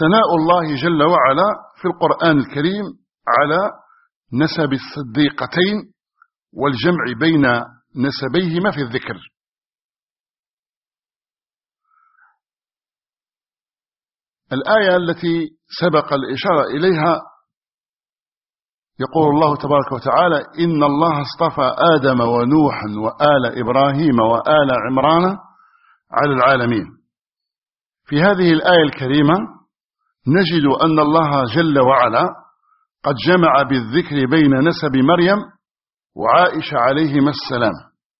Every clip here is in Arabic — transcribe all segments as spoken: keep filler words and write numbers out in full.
ثناء الله جل وعلا في القرآن الكريم على نسب الصديقتين والجمع بين نسبيهما في الذكر. الآية التي سبق الإشارة إليها يقول الله تبارك وتعالى: إن الله اصطفى آدم ونوحا وآل إبراهيم وآل عمران على العالمين. في هذه الآية الكريمة نجد أن الله جل وعلا قد جمع بالذكر بين نسب مريم وعائشة عليهما السلام.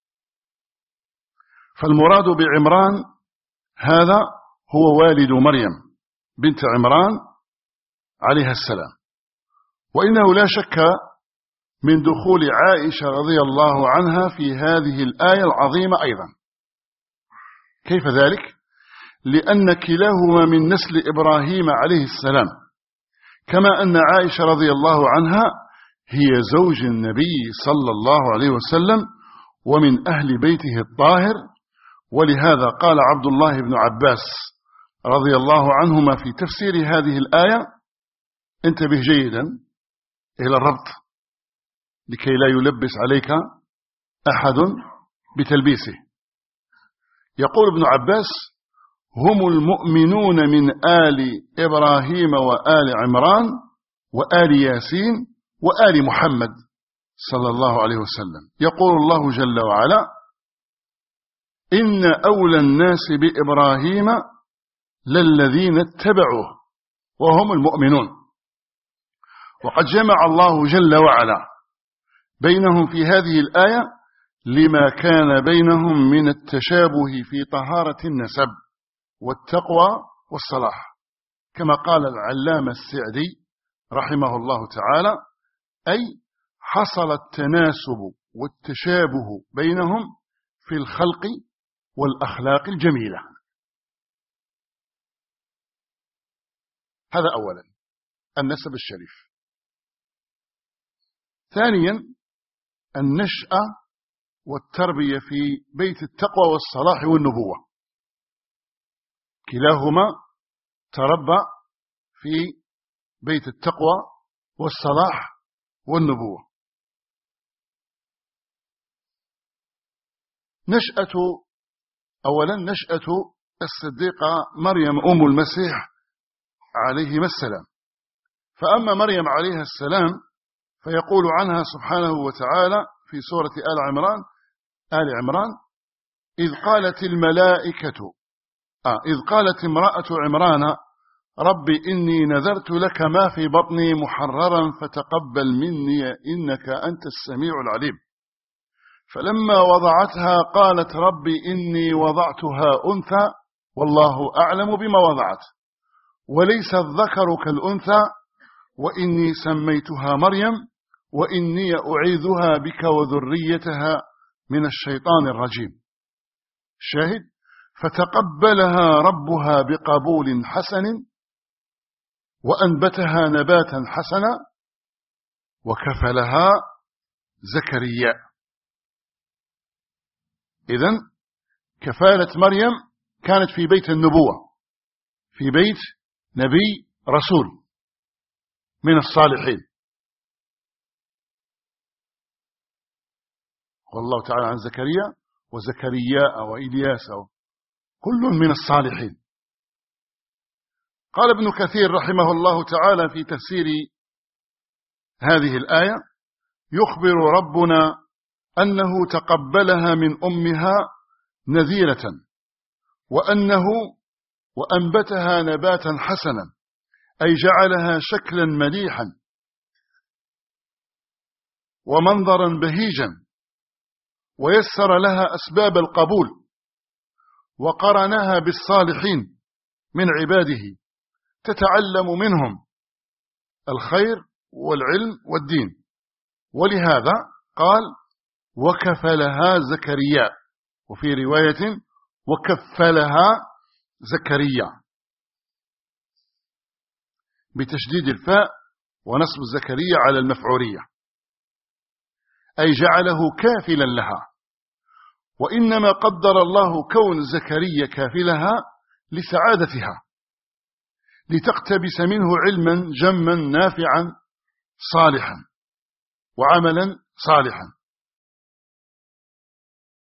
فالمراد بعمران هذا هو والد مريم بنت عمران عليها السلام، وإنه لا شك من دخول عائشة رضي الله عنها في هذه الآية العظيمة أيضا. كيف ذلك؟ لأن كلاهما من نسل إبراهيم عليه السلام، كما أن عائشة رضي الله عنها هي زوج النبي صلى الله عليه وسلم ومن أهل بيته الطاهر. ولهذا قال عبد الله بن عباس رضي الله عنهما في تفسير هذه الآية: انتبه جيدا إلى الربط لكي لا يلبس عليك أحد بتلبيسه. يقول ابن عباس: هم المؤمنون من آل إبراهيم وآل عمران وآل ياسين وآل محمد صلى الله عليه وسلم. يقول الله جل وعلا: إن أولى الناس بإبراهيم للذين اتبعوه وهم المؤمنون. وقد جمع الله جل وعلا بينهم في هذه الآية لما كان بينهم من التشابه في طهارة النسب والتقوى والصلاح، كما قال العلامة السعدي رحمه الله تعالى: أي حصل التناسب والتشابه بينهم في الخلق والأخلاق الجميلة. هذا أولا النسب الشريف. ثانيا النشأة والتربية في بيت التقوى والصلاح والنبوة، كلاهما تربى في بيت التقوى والصلاح والنبوة. نشأة أولا نشأة الصديقة مريم أم المسيح عليهما السلام. فأما مريم عليها السلام فيقول عنها سبحانه وتعالى في سورة آل عمران آل عمران: إذ قالت الملائكة آه إذ قالت امرأة عمران رب إني نذرت لك ما في بطني محررا فتقبل مني إنك أنت السميع العليم. فلما وضعتها قالت رب إني وضعتها أنثى والله أعلم بما وضعت وليس الذكر كالأنثى وإني سميتها مريم وإني أعيذها بك وذريتها من الشيطان الرجيم. شاهد: فتقبلها ربها بقبول حسن وأنبتها نباتا حسنا وكفلها زكريا. إذن كفالة مريم كانت في بيت النبوة، في بيت نبي رسول من الصالحين. والله تعالى عن زكريا وزكرياء وإلياس كل من الصالحين. قال ابن كثير رحمه الله تعالى في تفسير هذه الآية: يخبر ربنا أنه تقبلها من أمها نذيرة وأنه وأنبتها نباتا حسنا، أي جعلها شكلا مليحا ومنظرا بهيجا، ويسر لها أسباب القبول، وقرنها بالصالحين من عباده تتعلم منهم الخير والعلم والدين. ولهذا قال: وكفلها زكريا، وفي رواية وكفلها زكريا بتشديد الفاء ونصب زكريا على المفعولية، أي جعله كافلا لها. وإنما قدر الله كون زكريا كافلها لسعادتها، لتقتبس منه علما جما نافعا صالحا وعملا صالحا.